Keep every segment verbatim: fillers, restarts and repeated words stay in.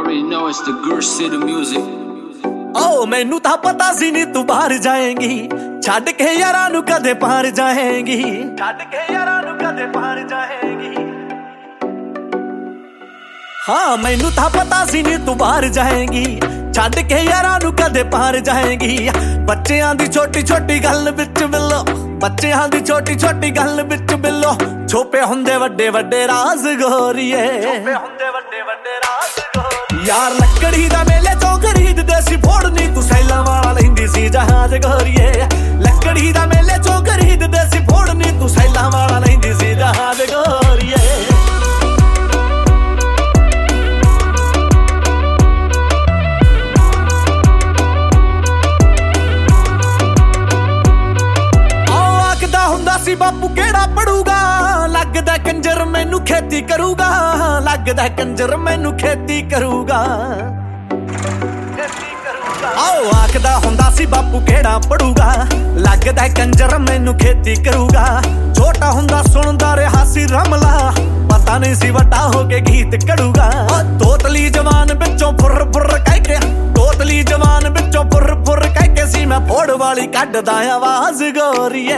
already know it's the Gursh City music. ओ मैनू तां पता सी नी तू बाहर जाएगी, छड्ड के यारां नू कदे पार जाएगी, छड्ड के यारां नू कदे पार जाएगी। हाँ मैनू तां पता सी नी तू बाहर जाएगी, छड्ड के यारां नू कदे पार जाएगी। बच्चियां दी छोटी छोटी गल विच मिलो, बच्चियां दी छोटी छोटी गल विच मिलो, छुपे हुंदे वड्डे वड्डे राज गोरीए, छुपे हुंदे वड्डे वड्डे राज गोरीए। यार लकड़ी दा मेले चों खरीददे सी फोड़नी, तू सैलां वाला लैंदी सी जहाज गोरीए। लकड़ी दा मेले चों खरीददे सी फोड़नी, तू सैलां वाला लैंदी सी जहाज गोरीए। सी बापू केड़ा पढ़ूगा, लगदा कंजर मैनू खेती करूगा, लगदा कंजर मैनू खेती करूगा। आओ आखदा हुंदा सी बापू केड़ा पढ़ूगा, लगदा कंजर मैनू खेती करूगा। छोटा हुंदा सुनदा रहा सी रमला, पता नहीं सी वड्डा होके गीत करूगा। तोतली जवान बिचों फुर फुर कहके, तोतली जवान बिचों फुर फुर कहके सी मैं फोड़ वाली कड्डदा आवाज गोरीए।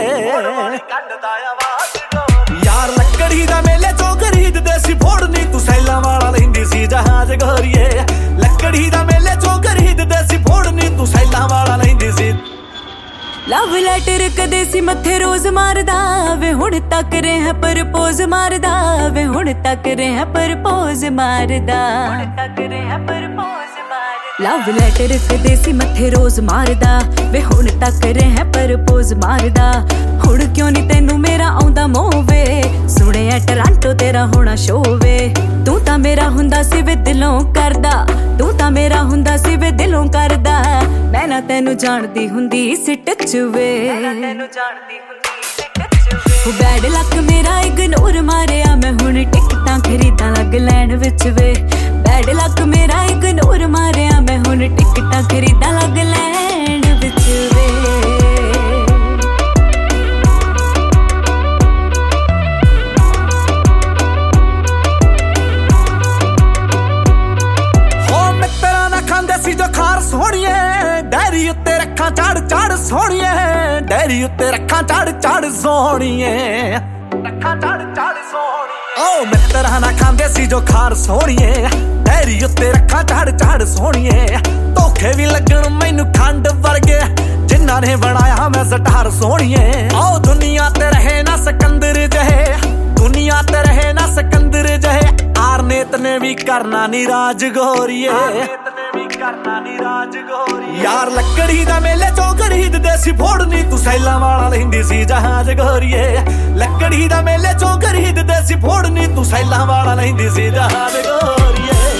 यार लकड़ी दा मेले चों खरीददे सी फोड़नी, तू सैलां वाला लैंदी सी जहाज गोरीए। लकड़ी दा मेले चों खरीददे सी फोड़नी, तू सैलां वाला लैंदी सी। लव लैटर कदे सी मथे रोज मारदा वे, हुण तक रहा परपोज मारदा वे, हुण तक रहा परपोज मारदा, हुण तक रहा परपोज मारदा। लव लैटर कदे सी मथे रोज मारदा वे, हुण तक रहा परपोज मारदा। हुण क्यों नी तैनू मेरा आउंदा मोह वे, सुणिया टोरंटो तेरा होना शो वे। तू तां मेरा हुंदा सी वे दिलों करदा, तू तां मेरा हुंदा सी वे दिलों करदा। मैं ना तैनू जानदी हुंदी सी टच वे, बैड लक मेरा इग्नोर मारिया मैं, हुण टिकटां खरीदां लग लैण विच वे। बैड लक मेरा इग्नोर मारिया मैं, हुण टिकटां खरीदां लग लैण विच वे। सोहणिए डैरी उत्ते रखां चढ़ चढ़ सोहणिए, डैरी उत्ते रखां चढ़ चढ़ सोहणिए, रखां चढ़ चढ़ सोहणिए। ओ मित्तरां ना खांदे सी जो खार सोहणिए, डैरी उत्ते रखां चढ़ चढ़ सोहणिए। धोखे भी लगण मैनू खंड वर्गे, जिन्हां ने बनाया मैं सटार सोहणिए। ओ दुनिया ते रहे ना सिकंदर जहे, दुनिया ते रहे ना सिकंदर जहे। आरनेत ने भी करना नी राज गोरीए, करना नी राज गोरीए। यार लकड़ी दा मेले चों खरीददे सी फोड़नी, तू सैलां वाला लैंदी सी जहाज गोरीए। लकड़ी दा मेले चों खरीददे सी फोड़नी, तू सैलां वाला लैंदी सी जहाज गोरीए।